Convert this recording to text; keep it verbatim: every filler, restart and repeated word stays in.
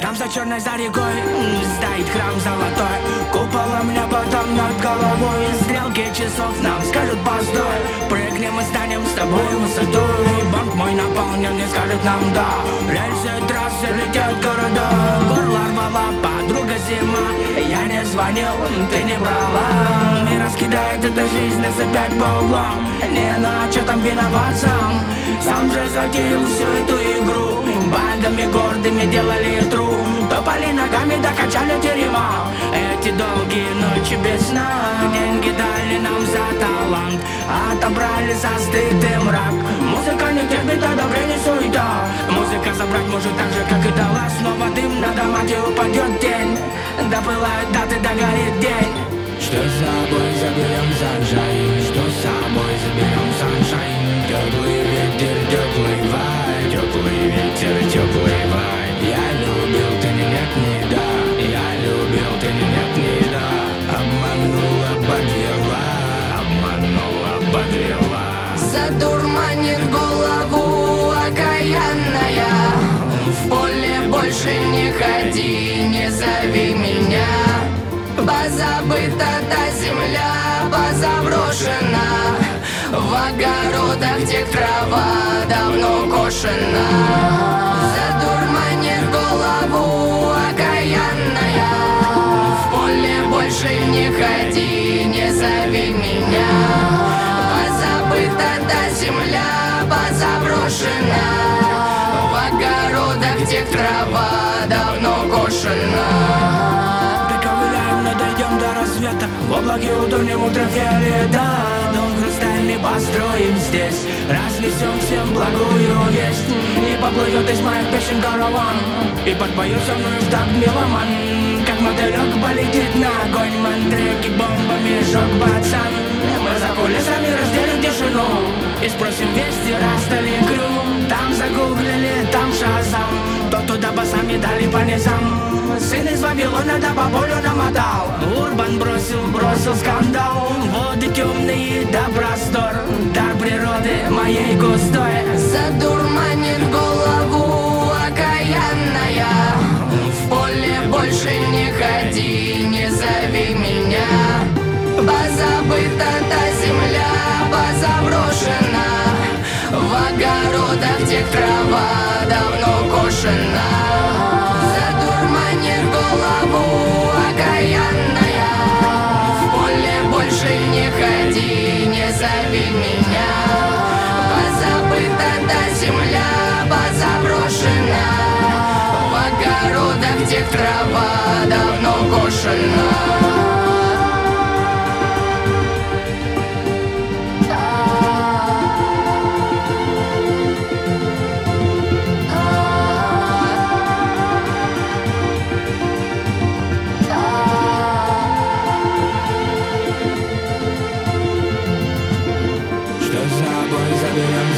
Там за черной за рекой стоит храм золотой, куполом потом над головой. Стрелки часов нам скажут постой, прыгнем и станем с тобой высотой. Банк мой наполнен и скажет нам да, рельсы трассы летят города. Горло рвала подруга зима, я не звонил, ты не брала. И раскидает эта жизнь нас опять по углам. Не на что там виноват сам, сам же затеял всю эту игру. Бандами гордыми делали тру, топали ногами, докачали терема. Эти долгие ночи без сна, деньги дали нам за талант, отобрали за стыд и мрак. Музыка не терпит одобрения, суета. Музыка забрать может так же, как и дала. Снова дым, на дома, упадет тень, допылают даты, догорит день. Что с собой заберем sunshine, что с собой заберем sunshine. Теплый ветер, теплый вай, теплый ветер, теплый вай. Я любил, ты не нет, не да. Я любил, ты не нет, не да. Обманула, подвела, обманула, подвела. Задурманит голову окаянная. В поле больше не ходи, не зови меня. Позабыта та земля, позаброшена. В огородах, где трава давно кошена. Задурманит голову окаянная. В поле больше не ходи, не зови меня. Позабыта та земля, позаброшена. В огородах, где трава давно кошена. Дойдем до рассвета, в облаке утонем ультрафиолета. Дом хрустальный построим здесь, разнесем всем благую весть. И поплывет из моих песен караван, и подпоет со мной в такт меломан. Как мотылек полетит на огонь, мантреки бомбами жёг пацан. Мы за кулисами разделим тишину и спросим вести, расстали крю. Там загуглили, там шазам, то туда басами дали по низам. Сын из Вавилона да по полю намотал, Урбан бросил, бросил скандал. Воды темные да простор, дар природы моей густой. Задурманит голову окаянная. В поле больше не ходи, не зови меня. Позабыта та земля, позаброшена. В огородах, где трава давно кошена. Задурманит голову окаянная. В поле больше не ходи, не зови меня. Позабыта та земля, позаброшена. В огородах, где трава давно кошена. Заберем